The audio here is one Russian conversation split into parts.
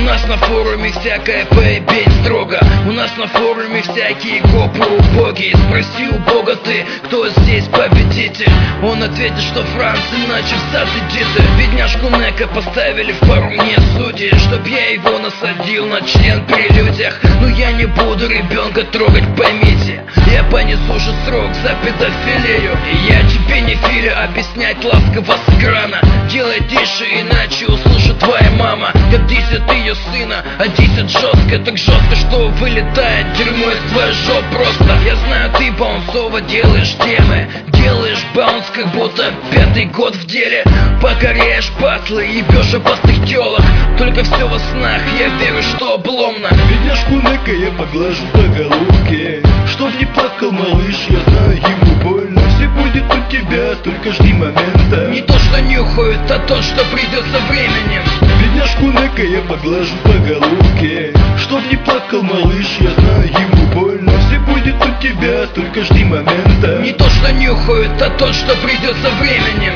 нас на форуме всякая поебень строго. У нас на форуме всякие копы убогие. Спроси у Бога ты, кто здесь победитель. Он ответит, что Франц, иначе в зад иди ты. Бедняжку Нека поставили в пару мне судьи, чтоб я его насадил на член при людях. Но я не буду ребенка трогать, поймите. Я понесу же срок за педофилию. И я тебе не филя объяснять ласково с экрана. Делай тише, иначе услышит твоя мама. Как 10 ее сына, а 10 жестко. Так жестко, что вылетает дерьмо из твоей жопы просто. Я знаю, ты баунсово делаешь темы. Делаешь баунс, как будто 5-й год в деле. Покоряешь батлы и бьешь опасных телок. Только все во снах, я верю, что обломно. Бедняжку Нека я поглажу по головке. Чтоб не плакал малыш, я знаю, ему больно. Все будет у тебя, только жди момента. Не то, что нюхают, а то, что придет со временем. Бедняжку Нека я поглажу по головке. Чтоб не плакал малыш, я знаю, ему больно. Все будет у тебя, только жди момента. Не то, что нюхают, а то, что придет со временем.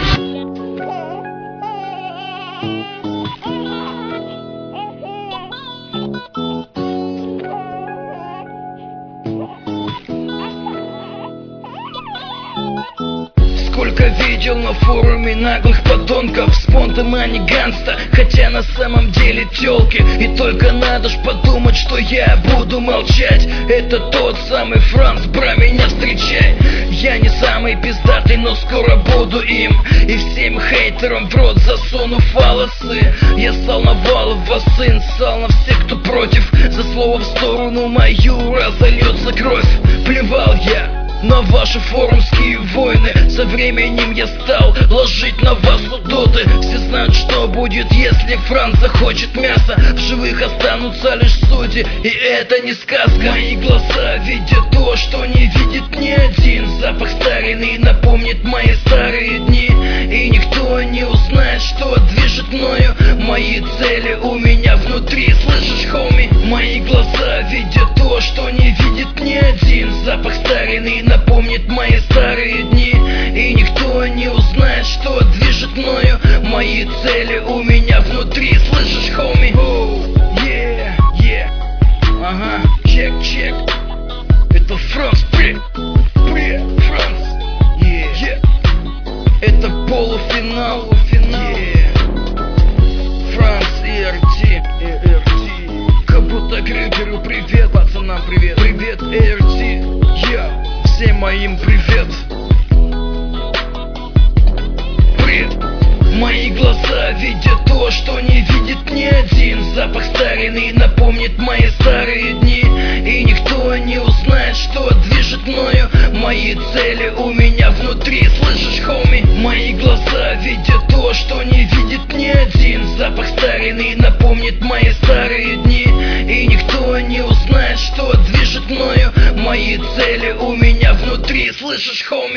Сколько видел на форуме наглых подонков с понтом, а не ганста, хотя на самом деле тёлки. И только надо ж подумать, что я буду молчать. Это тот самый Франц, бра, меня встречай. Я не самый пиздатый, но скоро буду им. И всем хейтерам в рот засуну фалосы. Я ссал на Валова, сын, ссал на всех, кто против. За слово в сторону мою разольется кровь. Плевал я на ваши форумские войны. Со временем я стал ложить на вас удоты. Все знают, что будет, если Франц захочет мяса. В живых останутся лишь судьи, и это не сказка. Мои глаза видят то, что не видит ни один. Запах старины напомнит мои старые дни. И никто не узнает, что движет мною. Мои цели у меня внутри, слышишь, хоми? Мои глаза видят то, что не видит ни один. Запах старины напомнит мои старые дни. И никто не узнает, что движет мною. Мои цели у меня внутри, слышишь, хоми? Ага, чек. Это Франц, Франц. Это полуфинал. Франц ERT. Как будто Грегору привет, пацанам привет. Привет, ERT. Всем моим привет. Мои глаза видят то, что не видит ни один. Запах старины напомнит мои старые дни. И никто не узнает, что движет мною. Мои цели у меня внутри, слышишь, хоми? Мои глаза видят то, что не видит ни один. Запах старины напомнит мои старые дни. И никто не узнает, что движет мною. Мои цели у меня внутри, слышишь, хоми?